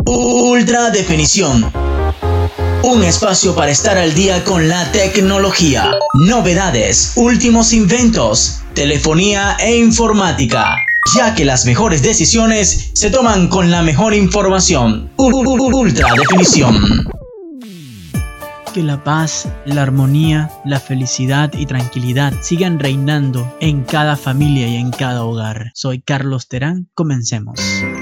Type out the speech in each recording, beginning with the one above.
Ultra Definición. Un espacio para estar al día con la tecnología, novedades, últimos inventos, telefonía e informática, ya que las mejores decisiones se toman con la mejor información. Ultra Definición. Que la paz, la armonía, la felicidad y tranquilidad sigan reinando en cada familia y en cada hogar. Soy Carlos Terán, comencemos.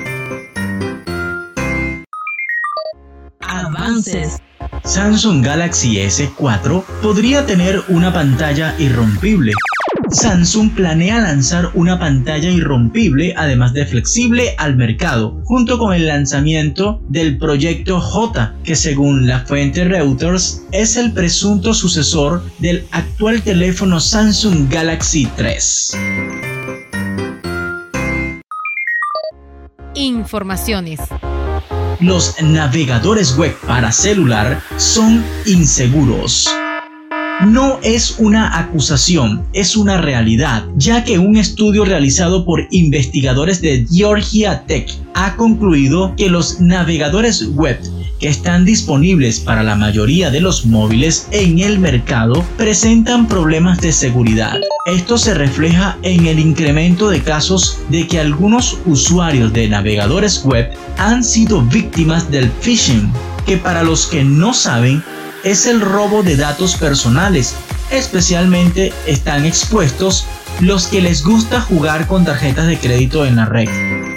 Avances. Samsung Galaxy S4 podría tener una pantalla irrompible. Samsung planea lanzar una pantalla irrompible, además de flexible, al mercado, junto con el lanzamiento del Proyecto J, que según la fuente Reuters es el presunto sucesor del actual teléfono Samsung Galaxy 3. Informaciones. Los navegadores web para celular son inseguros. No es una acusación, es una realidad, ya que un estudio realizado por investigadores de Georgia Tech ha concluido que los navegadores web que están disponibles para la mayoría de los móviles en el mercado presentan problemas de seguridad. Esto se refleja en el incremento de casos de que algunos usuarios de navegadores web han sido víctimas del phishing, que para los que no saben es el robo de datos personales. Especialmente están expuestos los que les gusta jugar con tarjetas de crédito en la red.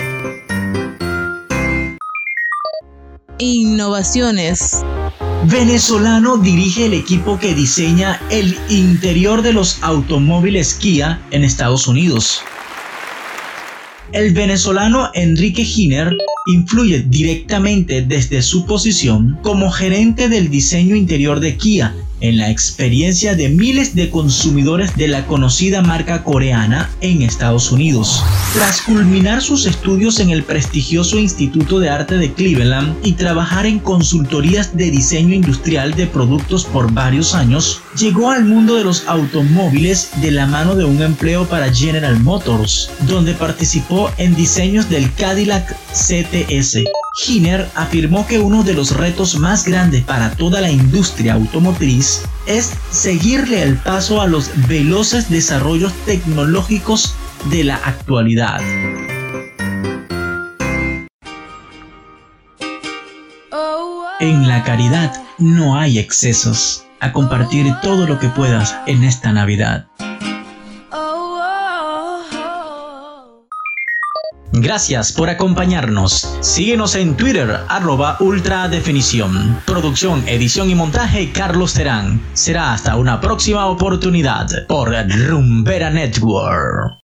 Innovaciones. Venezolano dirige el equipo que diseña el interior de los automóviles Kia en Estados Unidos. El venezolano Enrique Giner influye directamente desde su posición como gerente del diseño interior de Kia en la experiencia de miles de consumidores de la conocida marca coreana en Estados Unidos. Tras culminar sus estudios en el prestigioso Instituto de Arte de Cleveland y trabajar en consultorías de diseño industrial de productos por varios años, llegó al mundo de los automóviles de la mano de un empleo para General Motors, donde participó en diseños del Cadillac CTS. Giner afirmó que uno de los retos más grandes para toda la industria automotriz es seguirle el paso a los veloces desarrollos tecnológicos de la actualidad. En la caridad no hay excesos. A compartir todo lo que puedas en esta Navidad. Gracias por acompañarnos. Síguenos en Twitter, @ultradefinición. Producción, edición y montaje, Carlos Terán. Será hasta una próxima oportunidad por Rumbera Network.